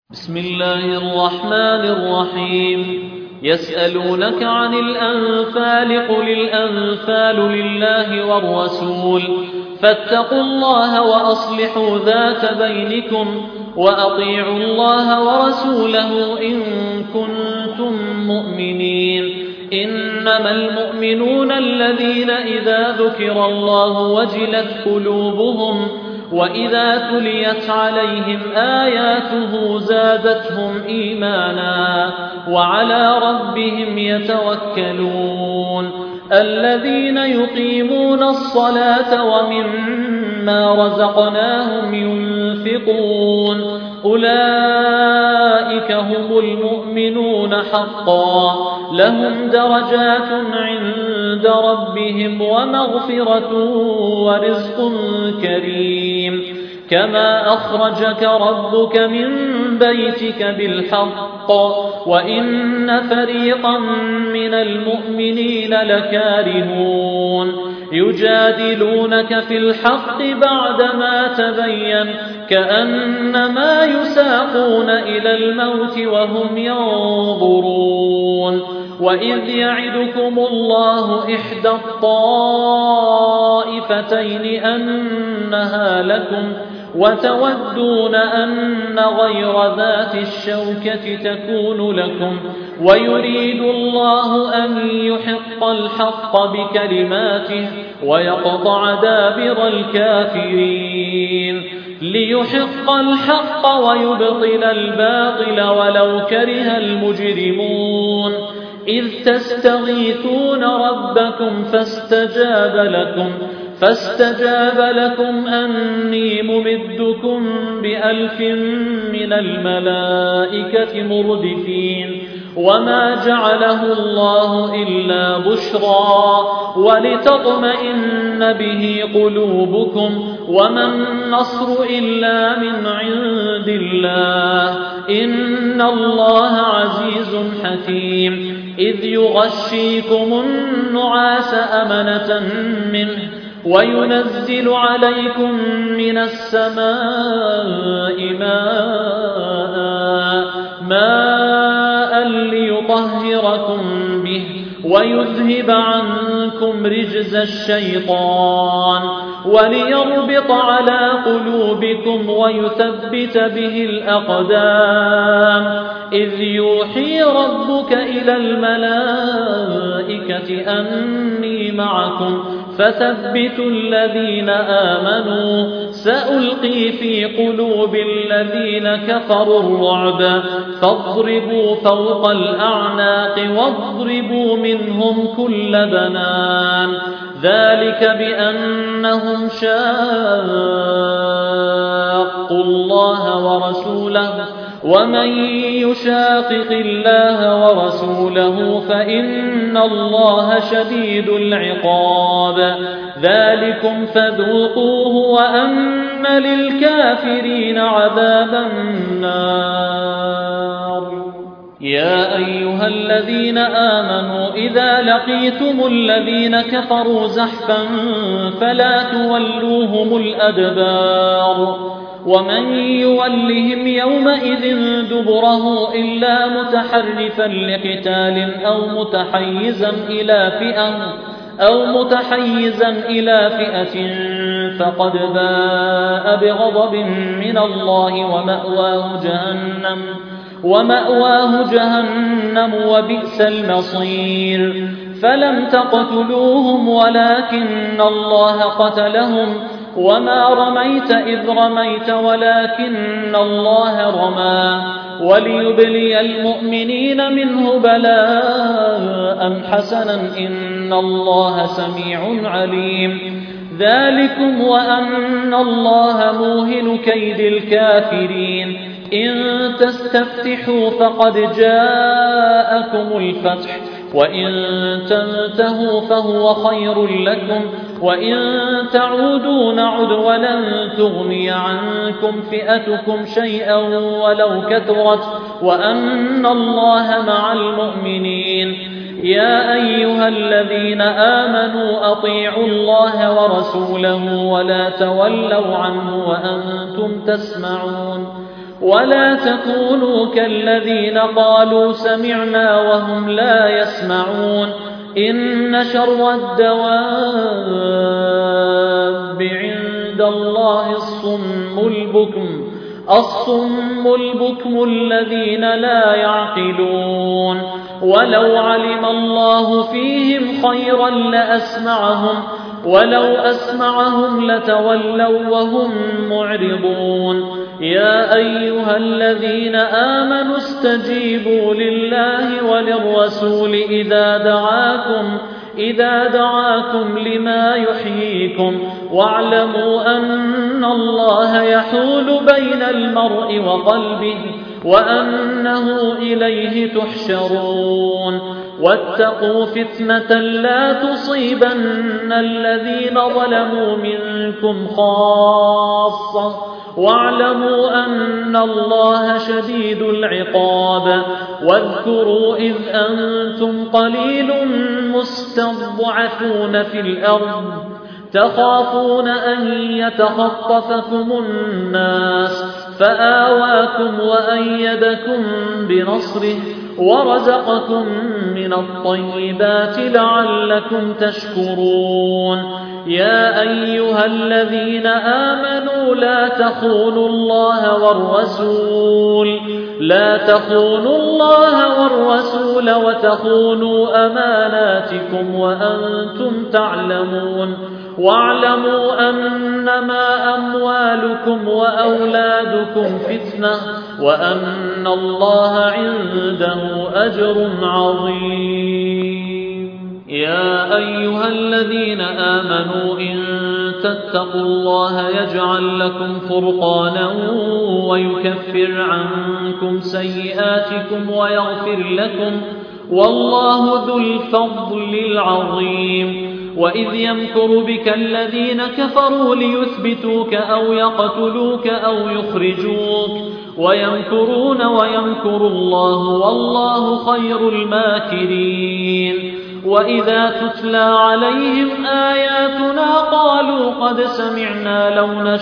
بسم الله الرحمن الرحيم. يسألونك عن الأنفال قل الأنفال لله والرسول فاتقوا الله وأصلحوا ذات بينكم وأطيعوا الله ورسوله إن كنتم مؤمنين. إنما المؤمنون الذين إذا ذكر الله وجلت قلوبهم وإذا تليت عليهم آياته زادتهم إيمانا وعلى ربهم يتوكلون. الذين يقيمون الصلاة ومما رزقناهم ينفقون أولئك هم المؤمنون حقا لهم درجات عند ربهم ومغفرة ورزق كريم. كما أخرجك ربك من بيتك بالحق وإن فريقا من المؤمنين لكارهون يجادلونك في الحق بعدما تبين كأنما يساقون إلى الموت وهم ينظرون. وإذ يعدكم الله إحدى الطائفتين أنها لكم وتودون أن غير ذات الشوكة تكون لكم ويريد الله أن يحق الحق بكلماته ويقطع دابر الكافرين ليحق الحق ويبطل الباطل ولو كره المجرمون. إذ تستغيثون ربكم فاستجاب لكم أني ممدكم ب1000 من الملائكة مردفين. وما جعله الله إلا بشرى ولتطمئن به قلوبكم وما النصر إلا من عند الله إن الله عزيز حكيم. إذ يغشيكم النعاس أمنة منه وينزل عليكم من السماء ماء ليطهركم به ويذهب عنكم رجز الشيطان وليربط على قلوبكم ويثبت به الأقدام. إذ يوحي ربك إلى الملائكة أني معكم فثبتوا الذين آمنوا سألقي في قلوب الذين كفروا الرعب فاضربوا فوق الأعناق واضربوا منهم كل بنان. ذلك بأنهم شاقوا الله ورسوله ومن يشاقق الله ورسوله فإن الله شديد العقاب. ذلكم فذوقوه وأن للكافرين عذاب النار. يا أيها الذين آمنوا إذا لقيتم الذين كفروا زحفا فلا تولوهم الأدبار ومن يولهم يومئذ دبره إلا متحرفا لقتال أو متحيزا إلى فئة فقد باء بغضب من الله ومأواه جهنم وبئس المصير. فلم تقتلوهم ولكن الله قتلهم وما رميت إذ رميت ولكن الله رمى وليبلي المؤمنين منه بلاء حسنا إن الله سميع عليم. ذلكم وأن الله موهن كيد الكافرين. إن تستفتحوا فقد جاءكم الفتح وإن تنتهوا فهو خير لكم وإن تعودوا نعد ولن تغني عنكم فئتكم شيئا ولو كثرت وأن الله مع المؤمنين. يا أيها الذين آمنوا أطيعوا الله ورسوله ولا تولوا عنه وأنتم تسمعون ولا تكونوا كالذين قالوا سمعنا وهم لا يسمعون إن شر الدواب عند الله الصم البكم الذين لا يعقلون ولو علم الله فيهم خيرا ولو أسمعهم لتولوا وهم معرضون يا أيها الذين آمنوا استجيبوا لله وللرسول إذا دعاكم لما يحييكم واعلموا أن الله يحول بين المرء وقلبه وأنه إليه تحشرون واتقوا فتنة لا تصيبن الذين ظلموا منكم خاصة واعلموا أن الله شديد العقاب واذكروا إذ أنتم قليل مستضعفون في الأرض تخافون أن يتخطفكم الناس فآواكم وأيدكم بنصره ورزقكم من الطيبات لعلكم تشكرون يا أيها الذين آمنوا لا تخونوا الله والرسول وتخونوا أماناتكم وأنتم تعلمون واعلموا أنما أموالكم وأولادكم فتنة وأن الله عنده أجر عظيم يا أيها الذين آمنوا إن تتقوا الله يجعل لكم فرقانا ويكفر عنكم سيئاتكم ويغفر لكم والله ذو الفضل العظيم وإذ يمكر بك الذين كفروا ليثبتوك أو يقتلوك أو يخرجوك ويمكرون ويمكر الله والله خير الماكرين وإذا تتلى عليهم آياتنا قالوا قد سمعنا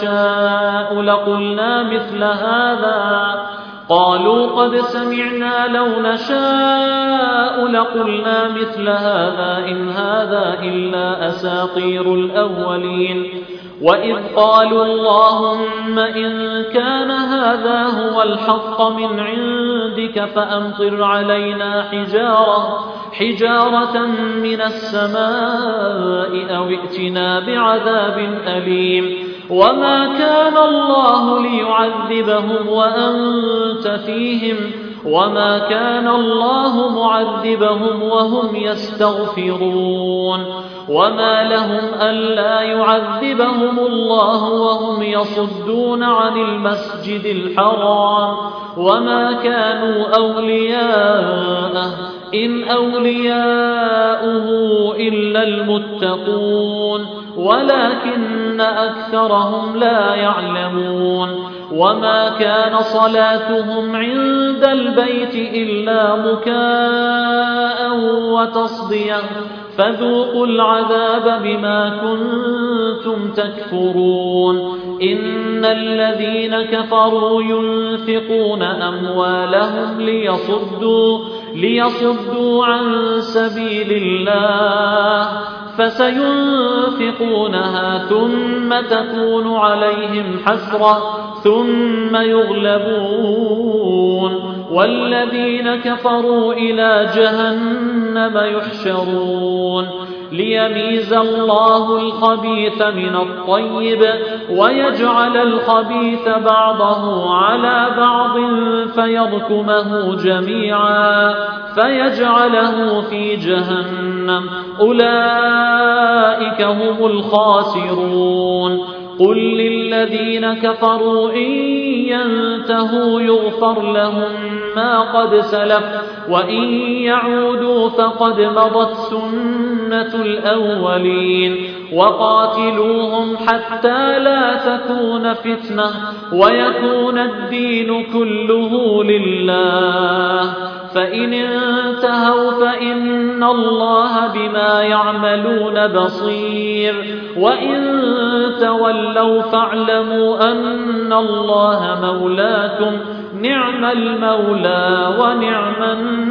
لو نشاء لقلنا مثل هذا إن هذا إلا أساطير الأولين وإذ قالوا اللهم إن كان هذا هو الحق من عندك فأمطر علينا حجارة من السماء أو ائتنا بعذاب أليم وما كان الله ليعذبهم وأنت فيهم وما كان الله معذبهم وهم يستغفرون وما لهم ألا يعذبهم الله وهم يصدون عن المسجد الحرام وما كانوا أولياءه إن أولياؤه إلا المتقون ولكن أكثرهم لا يعلمون وما كان صلاتهم عند البيت إلا مكاء وتصدية فذوقوا العذاب بما كنتم تكفرون إن الذين كفروا ينفقون أموالهم ليصدوا عن سبيل الله فسينفقونها ثم تكون عليهم حسرة ثم يغلبون والذين كفروا إلى جهنم يحشرون ليميز الله الخبيث من الطيب ويجعل الخبيث بعضه على بعض فيركمه جميعا فيجعله في جهنم أولئك هم الخاسرون قل للذين كفروا إن ينتهوا يغفر لهم ما قد سلف وإن يعودوا فقد مضت سنة الأولين وقاتلوهم حتى لا تكون فتنة ويكون الدين كله لله فإن انتهوا فإن الله بما يعملون بصير وإن تولوا فاعلموا أن الله مولاكم نعم المولى ونعم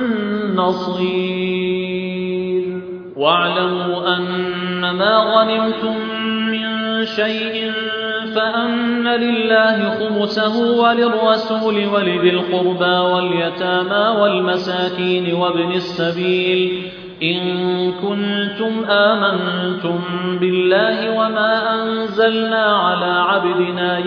النصير واعلموا أن ما غنمتم من شيء فأن لله خمسه وللرسول ولذي القربى واليتامى والمساكين وابن السبيل إن كنتم آمنتم بالله وما أنزلنا على عبدنا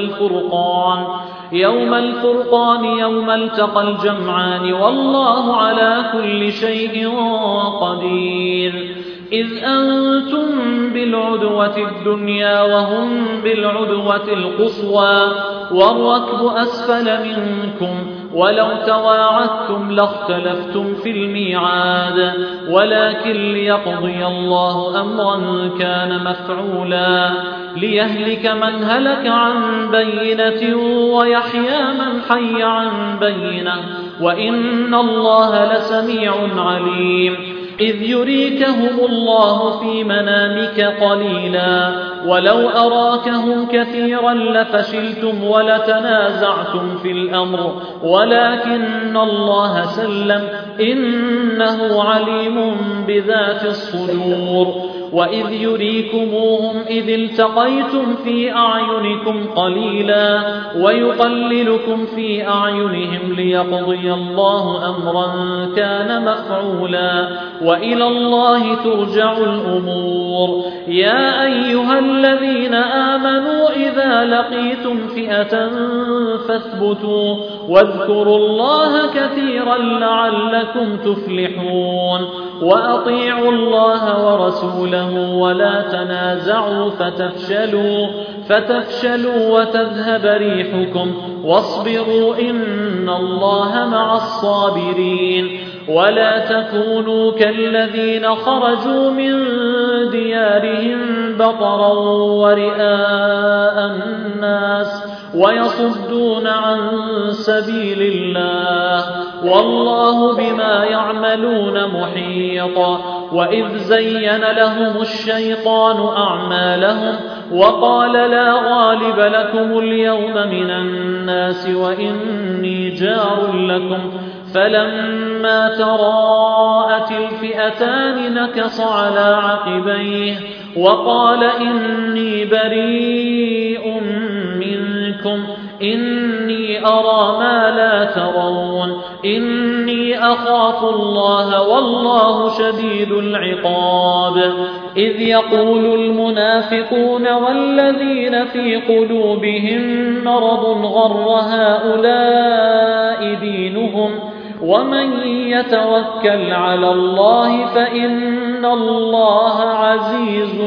يوم الفرقان يوم التقى الجمعان والله على كل شيء قدير إذ أنتم بالعدوة الدنيا وهم بالعدوة القصوى والركب أسفل منكم ولو تواعدتم لاختلفتم في الميعاد ولكن ليقضي الله أمرا كان مفعولا ليهلك من هلك عن بينة ويحيى من حي عن بينة وإن الله لسميع عليم إذ يريكهم الله في منامك قليلا ولو أراكهم كثيرا لفشلتم ولتنازعتم في الأمر ولكن الله سلم إنه عليم بذات الصدور وإذ يريكموهم إذ التقيتم في أعينكم قليلا ويقللكم في أعينهم ليقضي الله أمرا كان مفعولا وإلى الله ترجع الأمور يا أيها الذين آمنوا إذا لقيتم فئة فاثبتوا واذكروا الله كثيرا لعلكم تفلحون وأطيعوا الله ورسوله ولا تنازعوا فتفشلوا وتذهب ريحكم واصبروا إن الله مع الصابرين ولا تكونوا كالذين خرجوا من ديارهم بطرا ورئاء الناس ويصدون عن سبيل الله والله بما يعملون محيط وإذ زين لهم الشيطان أعمالهم وقال لا غالب لكم اليوم من الناس وإني جار لكم فلما تراءت الفئتان نكص على عقبيه وقال إني بريء منكم إني أرى ما لا ترون إني أخاف الله والله شديد العقاب إذ يقول المنافقون والذين في قلوبهم مرض غر هؤلاء دينهم ومن يتوكل على الله فإن الله عزيز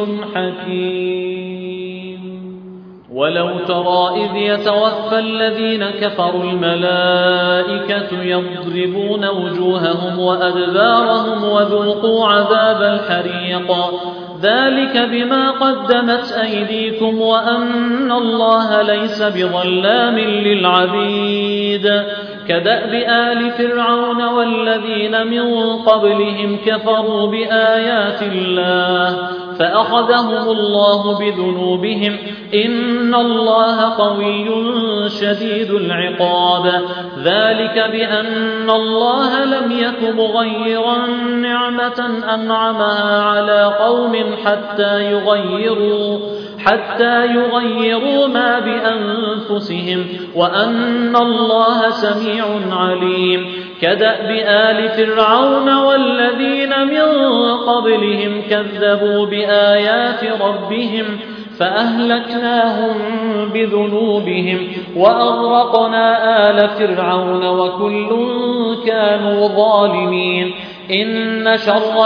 حكيم ولو ترى إذ يتوفى الذين كفروا الملائكة يضربون وجوههم وأدبارهم وذوقوا عذاب الحريق ذلك بما قدمت أيديكم وأن الله ليس بظلام للعبيد كدأب آل فرعون والذين من قبلهم كفروا بآيات الله فأخذهم الله بذنوبهم إن الله قوي شديد العقاب ي بأن الله لم يك مغيرا نعمة أنعمها على قوم حتى يغيروا ما بأنفسهم وأن الله سميع عليم كدأب آل فرعون والذين من قبلهم كذبوا بآيات ربهم فأهلكناهم بذنوبهم وأغرقنا آل فرعون وكل كانوا ظالمين إن شر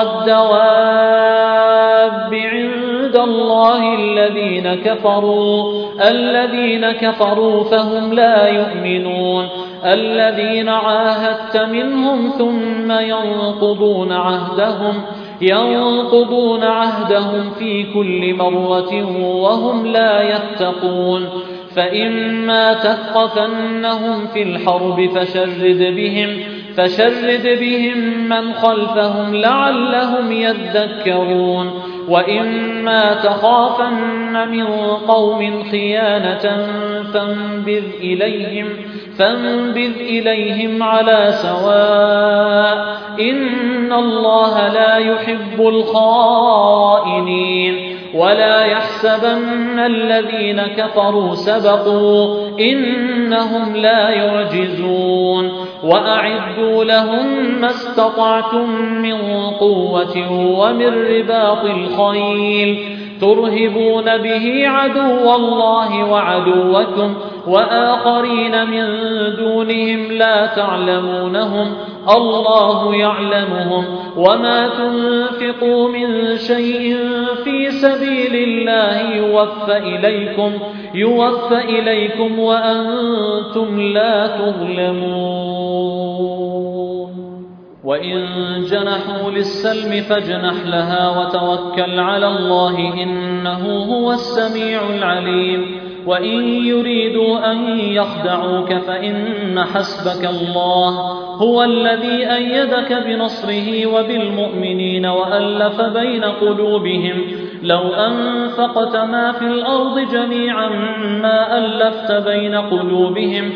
الدواب عند الله الذين كفروا فهم لا يؤمنون الذين عاهدت منهم ثم ينقضون عهدهم في كل مرة وهم لا يتقون فإما تثقفنهم في الحرب فشرد بهم من خلفهم لعلهم يذكرون وإما تخافن من قوم خيانة فانبذ إليهم على سواء إن الله لا يحب الخائنين ولا يحسبن الذين كفروا سبقوا إنهم لا يعجزون وأعدوا لهم ما استطعتم من قوة ومن رباط الخيل ترهبون به عدو الله وعدوكم وآخرين من دونهم لا تعلمونهم الله يعلمهم وما تنفقوا من شيء في سبيل الله يوفى إليكم وأنتم لا تظلمون وإن جنحوا للسلم فاجنح لها وتوكل على الله إنه هو السميع العليم وإن يريدوا أن يخدعوك فإن حسبك الله هو الذي أيدك بنصره وبالمؤمنين وألف بين قلوبهم لو أنفقت ما في الأرض جميعا ما ألفت بين قلوبهم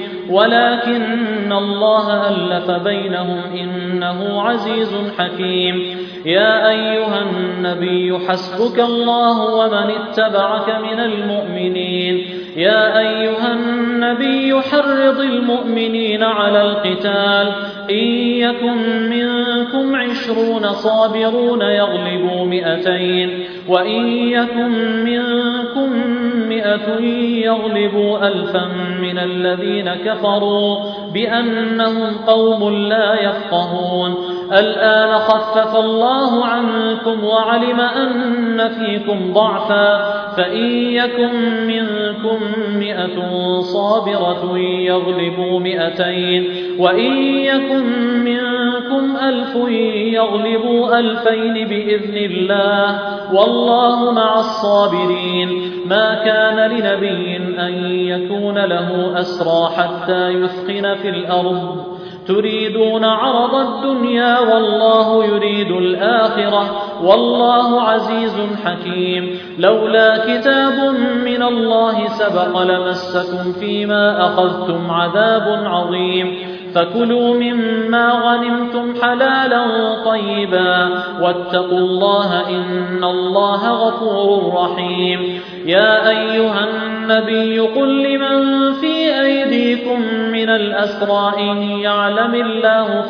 ولكن الله ألف بينهم إنه عزيز حكيم يا أيها النبي حسبك الله ومن اتبعك من المؤمنين يا أيها النبي حرض المؤمنين على القتال إن يكن منكم 20 صابرون يغلبوا 200 وإن يكن منكم 100 يغلبوا 1000 من الذين كفروا بأنهم قوم لا يفقهون الآن خفف الله عنكم وعلم أن فيكم ضعفا فإن يكن منكم 100 صابرة يغلبوا 200 وإن يكن منكم 1000 يغلبوا 2000 بإذن الله والله مع الصابرين ما كان لنبي أن يكون له أسرى حتى يثخن في الأرض تريدون عرض الدنيا والله يريد الآخرة والله عزيز حكيم لولا كتاب من الله سبق لمسكم فيما أخذتم عذاب عظيم فكلوا مما غنمتم حلالا طيبا واتقوا الله إن الله غفور رحيم يا أيها النبي قل لمن في أيديكم من الأسرى إن يعلم الله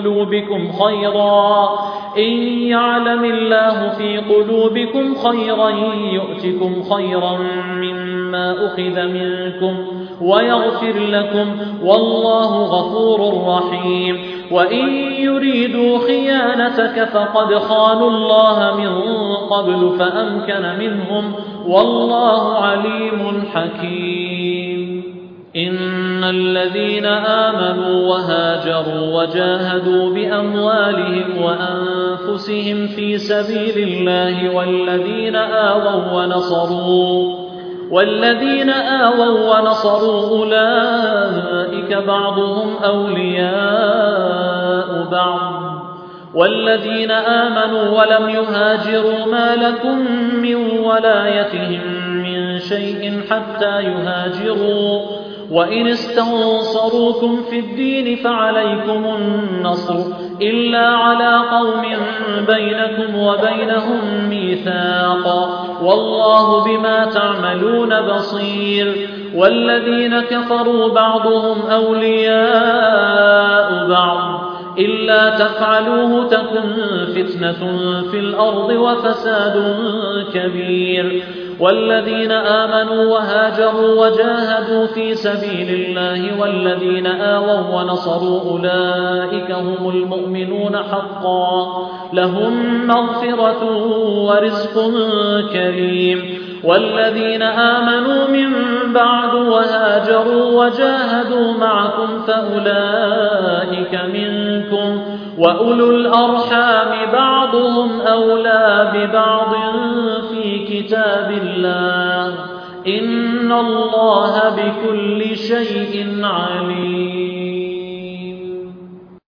في قلوبكم خيرا يؤتكم خيرا مما أخذ منكم ويغفر لكم والله غفور رحيم وإن يريدوا خيانتك فقد خانوا الله من قبل فأمكن منهم والله عليم حكيم إن الذين آمنوا وهاجروا وجاهدوا بأموالهم وأنفسهم في سبيل الله والذين آووا ونصروا أولئك بعضهم أولياء بعض والذين آمنوا ولم يهاجروا ما لكم من ولايتهم من شيء حتى يهاجروا وإن استنصروكم في الدين فعليكم النصر إلا على قوم بينكم وبينهم ميثاق والله بما تعملون بصير والذين كفروا بعضهم أولياء بعض إلا تفعلوه تكن فتنة في الأرض وفساد كبير والذين آمنوا وهاجروا وجاهدوا في سبيل الله والذين آووا ونصروا أولئك هم المؤمنون حقا لهم مغفرة ورزق كريم والذين آمنوا من بعد وهاجروا وجاهدوا معكم فأولئك منكم وأولو الأرحام بعضهم أولى ببعض في كتاب الله إن الله بكل شيء عليم